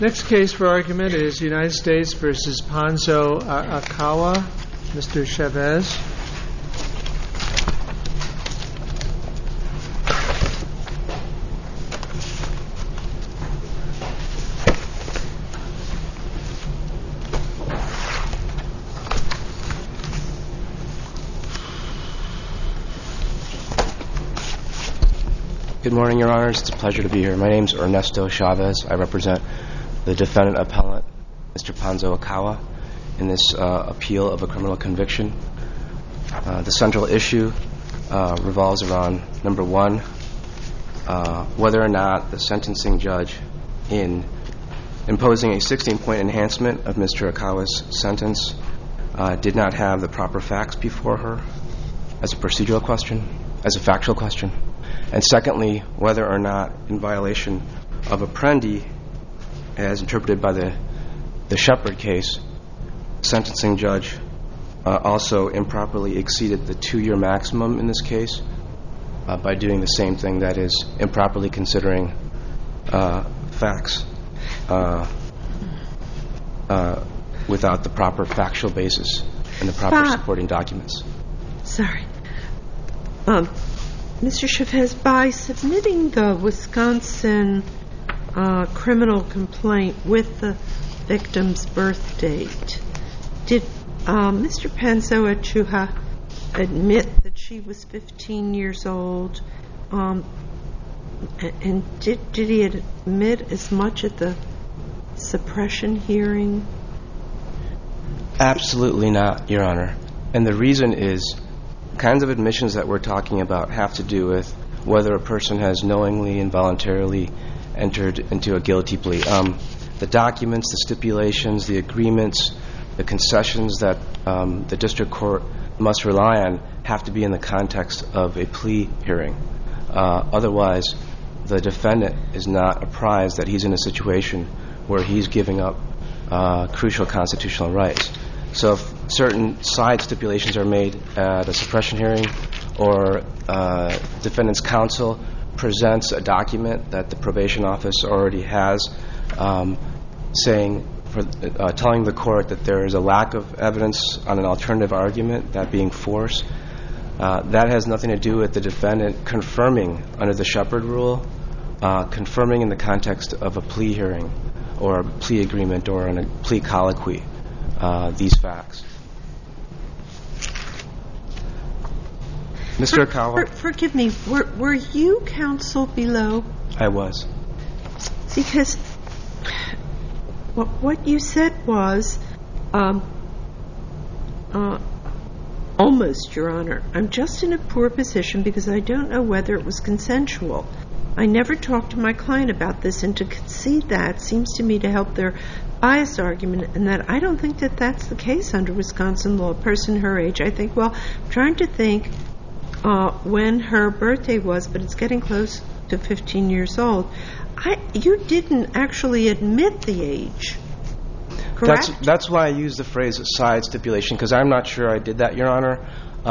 Next case for argument is United States v. Ponzo Akawa. Mr. Chavez. Good morning, Your Honors. It's a pleasure to be here. My name is Ernesto Chavez. I represent the defendant appellant, Mr. Ponzo Akawa, in this appeal of a criminal conviction. The central issue revolves around, number one, whether or not the sentencing judge, in imposing a 16-point enhancement of Mr. Akawa's sentence, did not have the proper facts before her as a procedural question, as a factual question. And secondly, whether or not, in violation of Apprendi, as interpreted by the Shepard case, sentencing judge also improperly exceeded the 2-year maximum in this case by doing the same thing, that is, improperly considering facts without the proper factual basis and the proper supporting documents. Sorry. Mr. Chavez, by submitting the Wisconsin criminal complaint with the victim's birth date, did Mr. Ponzo Akawa admit that she was 15 years old? And did he admit as much at the suppression hearing? Absolutely not, Your Honor. And the reason is, the kinds of admissions that we're talking about have to do with whether a person has knowingly and voluntarily entered into a guilty plea. The documents, the stipulations, the agreements, the concessions that the district court must rely on have to be in the context of a plea hearing. Otherwise, the defendant is not apprised that he's in a situation where he's giving up crucial constitutional rights. So if certain side stipulations are made at a suppression hearing, or defendant's counsel presents a document that the probation office already has, telling the court that there is a lack of evidence on an alternative argument, that being force, that has nothing to do with the defendant confirming under the Shepard rule, confirming in the context of a plea hearing or a plea agreement or in a plea colloquy these facts. Mr. Akawa? Forgive me, were you counsel below? I was. Because what you said was, almost, Your Honor, I'm just in a poor position because I don't know whether it was consensual. I never talked to my client about this, and to concede that seems to me to help their bias argument, and that I don't think that that's the case under Wisconsin law. A person her age, I think, well, I'm trying to think when her birthday was, but it's getting close to 15 years old. You didn't actually admit the age, correct? That's why I use the phrase side stipulation, because I'm not sure I did that, Your Honor.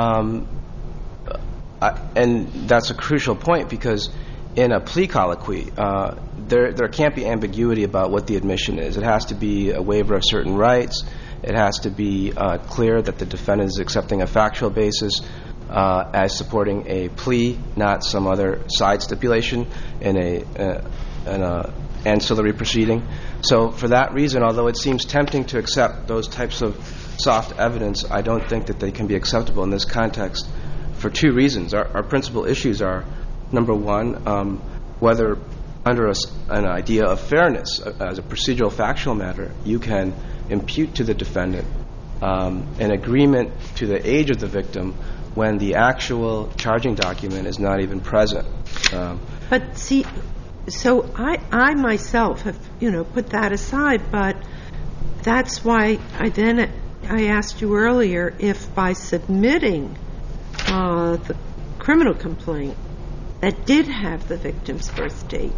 And that's a crucial point, because in a plea colloquy, there can't be ambiguity about what the admission is. It has to be a waiver of certain rights. It has to be clear that the defendant is accepting a factual basis as supporting a plea, not some other side stipulation in an ancillary proceeding. So for that reason, although it seems tempting to accept those types of soft evidence, I don't think that they can be acceptable in this context for two reasons. Our principal issues are, number one, whether under an idea of fairness, as a procedural factual matter, you can impute to the defendant an agreement to the age of the victim when the actual charging document is not even present. But see, so I myself have, put that aside, but that's why I asked you earlier if by submitting the criminal complaint that did have the victim's birth date,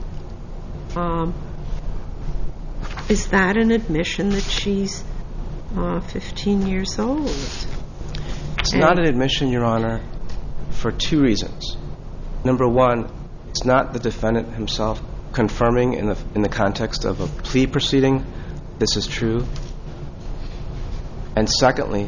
is that an admission that she's 15 years old? It's not an admission, Your Honor, for two reasons. Number one, it's not the defendant himself confirming in the context of a plea proceeding this is true. And secondly,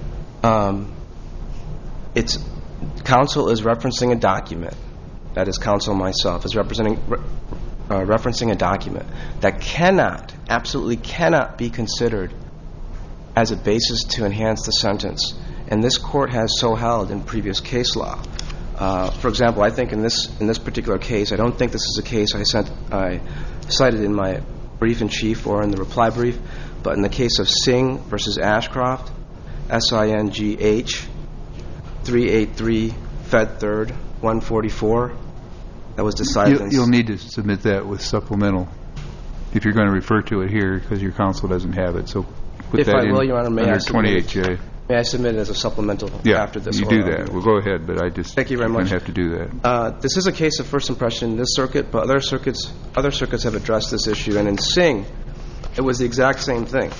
it's counsel is referencing a document. That is, counsel myself is referencing a document that absolutely cannot be considered as a basis to enhance the sentence. And this court has so held in previous case law. For example, I think in this particular case, I don't think this is a case I cited in my brief in chief or in the reply brief, but in the case of Singh versus Ashcroft, SINGH 383 Fed 3rd 144, that was decided. You'll need to submit that with supplemental if you're going to refer to it here, because your counsel doesn't have it. So put that in Your Honor, under 28J. May I submit it as a supplemental after this? You do that. Well, go ahead, but Thank you very much. Have to do that. This is a case of first impression in this circuit, but other circuits have addressed this issue. And in Singh, it was the exact same thing.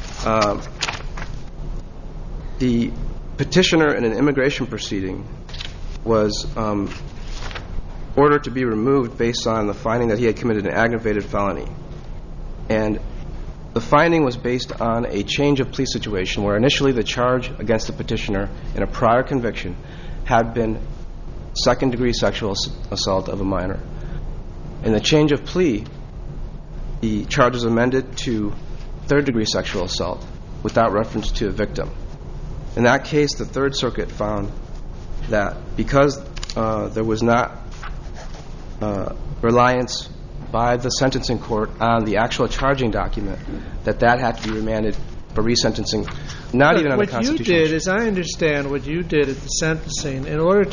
The petitioner in an immigration proceeding was ordered to be removed based on the finding that he had committed an aggravated felony. And the finding was based on a change of plea situation where initially the charge against the petitioner in a prior conviction had been second-degree sexual assault of a minor. In the change of plea, the charge was amended to third-degree sexual assault without reference to a victim. In that case, the Third Circuit found that because there was not reliance by the sentencing court on the actual charging document, that had to be remanded for resentencing, not even on the constitutional. What you did, as I understand what you did at the sentencing, in order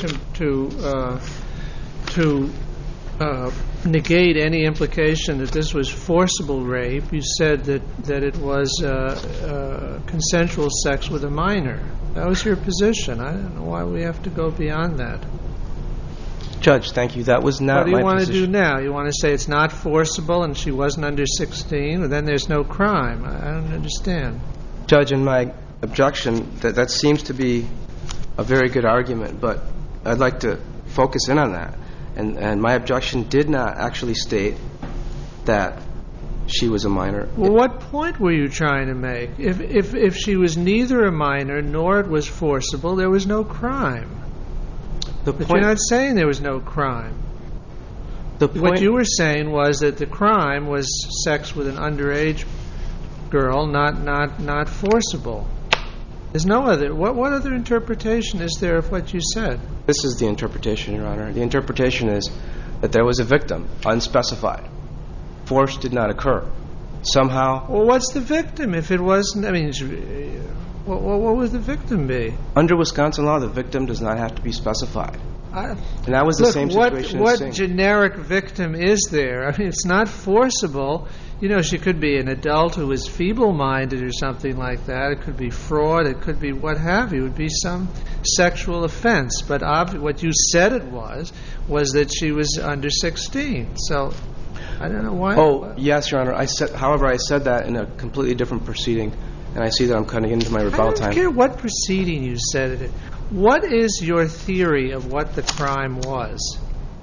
to negate any implication that this was forcible rape, you said that it was consensual sex with a minor. That was your position. I don't know why we have to go beyond that. Judge, thank you. That was not my position. What do you want to do now? You want to say it's not forcible and she wasn't under 16, and then there's no crime? I don't understand. Judge, in my objection, that seems to be a very good argument, but I'd like to focus in on that. And my objection did not actually state that she was a minor. Well, what point were you trying to make? If she was neither a minor nor it was forcible, there was no crime. But you're not saying there was no crime. What you were saying was that the crime was sex with an underage girl, not forcible. There's no other. What other interpretation is there of what you said? This is the interpretation, Your Honor. The interpretation is that there was a victim, unspecified. Force did not occur. Somehow. Well, what's the victim? If it wasn't, I mean, what would the victim be? Under Wisconsin law, the victim does not have to be specified. And that was the same situation. What generic victim is there? I mean, it's not forcible. You know, she could be an adult who is feeble-minded or something like that. It could be fraud. It could be what have you. It would be some sexual offense. But what you said it was that she was under 16. So I don't know why. Oh, yes, Your Honor. However, I said that in a completely different proceeding, and I see that I'm cutting into my rebuttal time. I don't care what proceeding you said it in. What is your theory of what the crime was?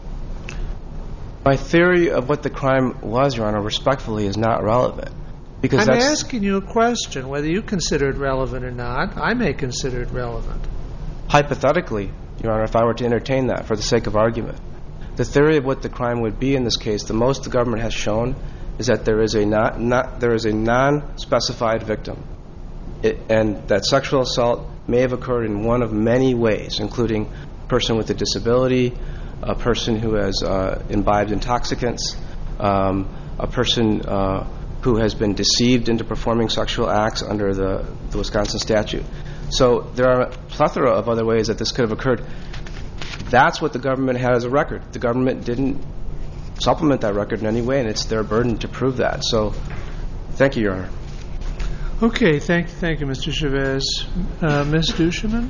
My theory of what the crime was, Your Honor, respectfully, is not relevant. Because I'm asking you a question, whether you consider it relevant or not. I may consider it relevant. Hypothetically, Your Honor, if I were to entertain that for the sake of argument, the theory of what the crime would be in this case, the most the government has shown is that there is a non-specified victim, and that sexual assault may have occurred in one of many ways, including a person with a disability, a person who has imbibed intoxicants, a person who has been deceived into performing sexual acts under the Wisconsin statute. So there are a plethora of other ways that this could have occurred. That's what the government had as a record. The government didn't supplement that record in any way, and it's their burden to prove that. So thank you, Your Honor. Okay, thank you, Mr. Chavez. Ms. Duchemin?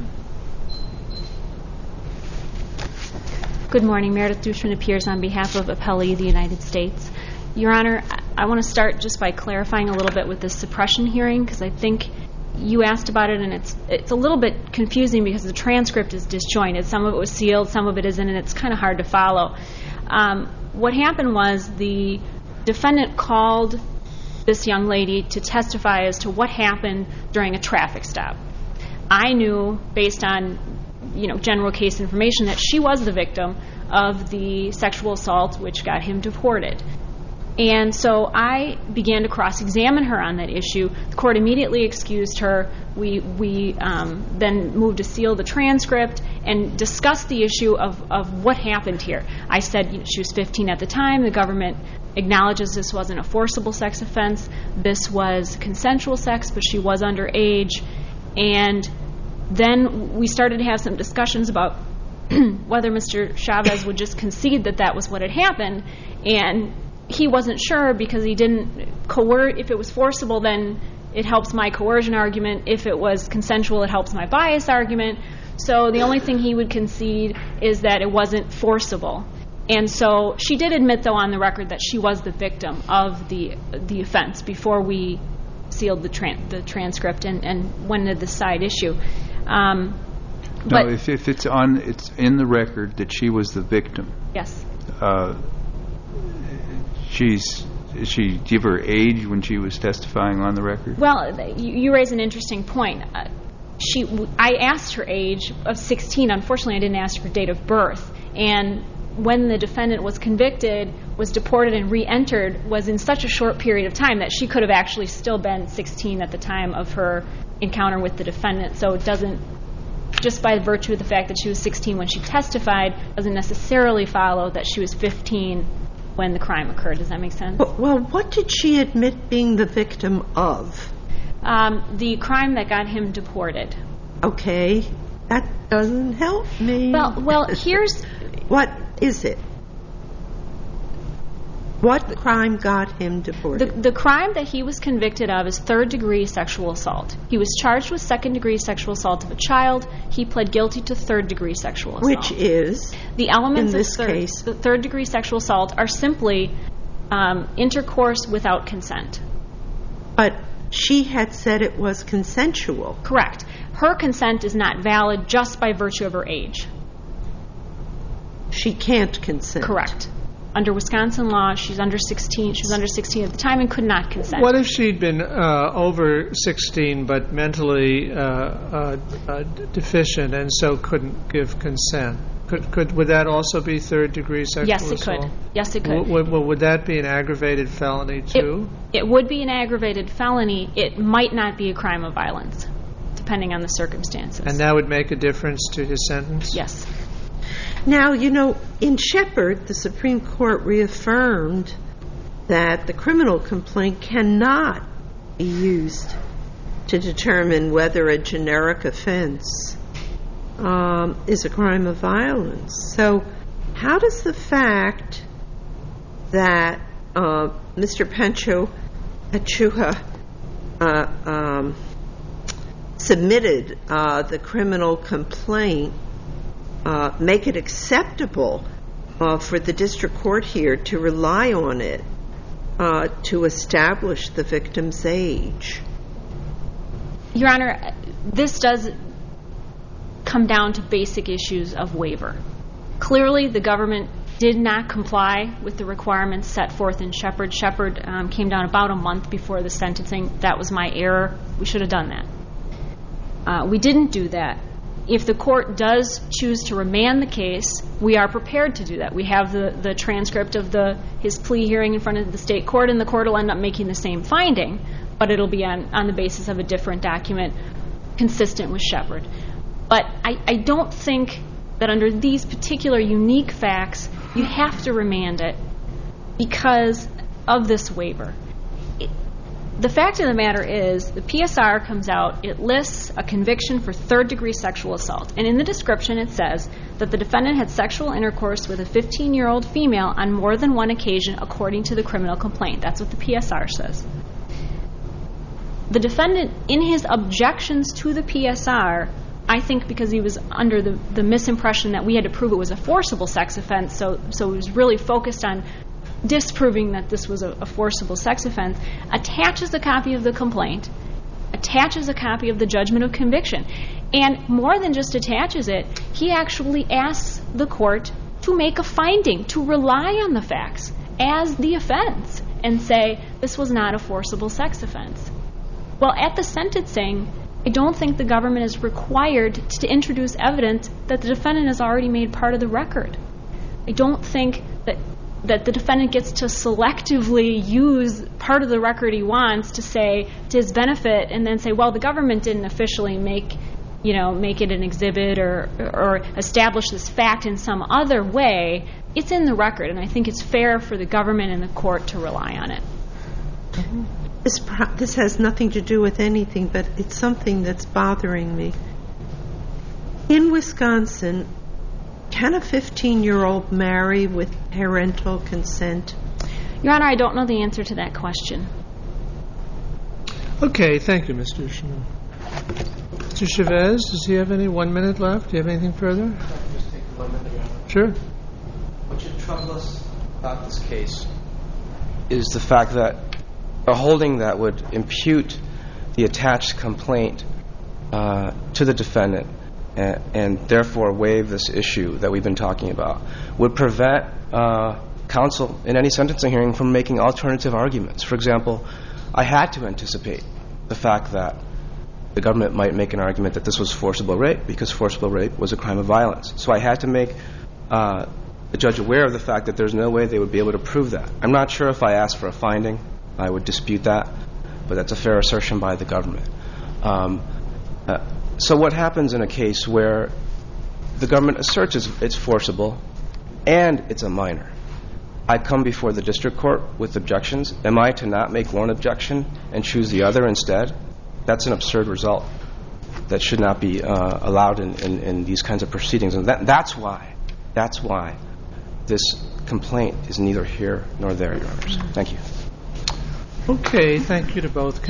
Good morning. Meredith Duchemin appears on behalf of Appellee of the United States. Your Honor, I want to start just by clarifying a little bit with this suppression hearing, because I think you asked about it, and it's a little bit confusing because the transcript is disjointed. Some of it was sealed, some of it isn't, and it's kind of hard to follow. what happened was the defendant called this young lady to testify as to what happened during a traffic stop. I knew, based on general case information, that she was the victim of the sexual assault which got him deported. And so I began to cross-examine her on that issue. The court immediately excused her. We then moved to seal the transcript and discuss the issue of what happened here. I said she was 15 at the time. The government acknowledges this wasn't a forcible sex offense. This was consensual sex, but she was underage. And then we started to have some discussions about whether Mr. Chavez would just concede that that was what had happened. And he wasn't sure because he didn't coerce. If it was forcible, then it helps my coercion argument. If it was consensual, it helps my bias argument. So the only thing he would concede is that it wasn't forcible. And so she did admit, though, on the record that she was the victim of the offense before we sealed the transcript and went into the side issue. But if it's in the record that she was the victim. Yes. Did she give her age when she was testifying on the record? Well, you raise an interesting point. I asked her age of 16. Unfortunately, I didn't ask her date of birth. And when the defendant was convicted, was deported and re-entered, was in such a short period of time that she could have actually still been 16 at the time of her encounter with the defendant. So it doesn't, just by virtue of the fact that she was 16 when she testified, doesn't necessarily follow that she was 15 when the crime occurred. Does that make sense? Well, what did she admit being the victim of? The crime that got him deported. Okay, that doesn't help me. Well, here's... What is it? What crime got him deported? The crime that he was convicted of is third-degree sexual assault. He was charged with second-degree sexual assault of a child. He pled guilty to third-degree sexual assault. Which is, the elements in this of case, the third-degree sexual assault are simply intercourse without consent. But she had said it was consensual. Correct. Her consent is not valid just by virtue of her age. She can't consent. Correct. Under Wisconsin law, she's under 16. She was under 16 at the time and could not consent. What if she'd been over 16 but mentally deficient and so couldn't give consent? Would that also be third-degree sexual assault? Yes, it could. Yes, it could. Would that be an aggravated felony, too? It would be an aggravated felony. It might not be a crime of violence, depending on the circumstances. And that would make a difference to his sentence? Yes. Now, in Shepard, the Supreme Court reaffirmed that the criminal complaint cannot be used to determine whether a generic offense is a crime of violence. So how does the fact that Mr. Pancho Achuja submitted the criminal complaint make it acceptable for the district court here to rely on it to establish the victim's age? Your Honor, this does come down to basic issues of waiver. Clearly, the government did not comply with the requirements set forth in Shepard. Shepard came down about a month before the sentencing. That was my error. We should have done that. We didn't do that. If the court does choose to remand the case, we are prepared to do that. We have the transcript of his plea hearing in front of the state court, and the court will end up making the same finding, but it'll be on the basis of a different document consistent with Shepard. But I don't think that under these particular unique facts, you have to remand it because of this waiver. The fact of the matter is the PSR comes out, it lists a conviction for third-degree sexual assault. And in the description it says that the defendant had sexual intercourse with a 15-year-old female on more than one occasion according to the criminal complaint. That's what the PSR says. The defendant, in his objections to the PSR, I think because he was under the misimpression that we had to prove it was a forcible sex offense, so he was really focused on disproving that this was a forcible sex offense, attaches a copy of the complaint, attaches a copy of the judgment of conviction. And more than just attaches it, he actually asks the court to make a finding, to rely on the facts as the offense and say this was not a forcible sex offense. Well, at the sentencing, I don't think the government is required to introduce evidence that the defendant has already made part of the record. I don't think that the defendant gets to selectively use part of the record he wants to say to his benefit and then say, well, the government didn't officially make it an exhibit or establish this fact in some other way. It's in the record, and I think it's fair for the government and the court to rely on it. This has nothing to do with anything, but it's something that's bothering me. In Wisconsin, can a 15-year-old marry with parental consent? Your Honor, I don't know the answer to that question. Okay, thank you, Mr. Schmidt. Mr. Chavez, does he have any 1 minute left? Do you have anything further? If I could just take 1 minute, Your Honor. Sure. What should trouble us about this case is the fact that a holding that would impute the attached complaint to the defendant and therefore waive this issue that we've been talking about would prevent counsel in any sentencing hearing from making alternative arguments. For example, I had to anticipate the fact that the government might make an argument that this was forcible rape because forcible rape was a crime of violence. So I had to make the judge aware of the fact that there's no way they would be able to prove that. I'm not sure if I asked for a finding, I would dispute that, but that's a fair assertion by the government. So what happens in a case where the government asserts it's forcible and it's a minor? I come before the district court with objections. Am I to not make one objection and choose the other instead? That's an absurd result that should not be allowed in these kinds of proceedings. And that's why this complaint is neither here nor there, Your Honors. Thank you. Okay, thank you to both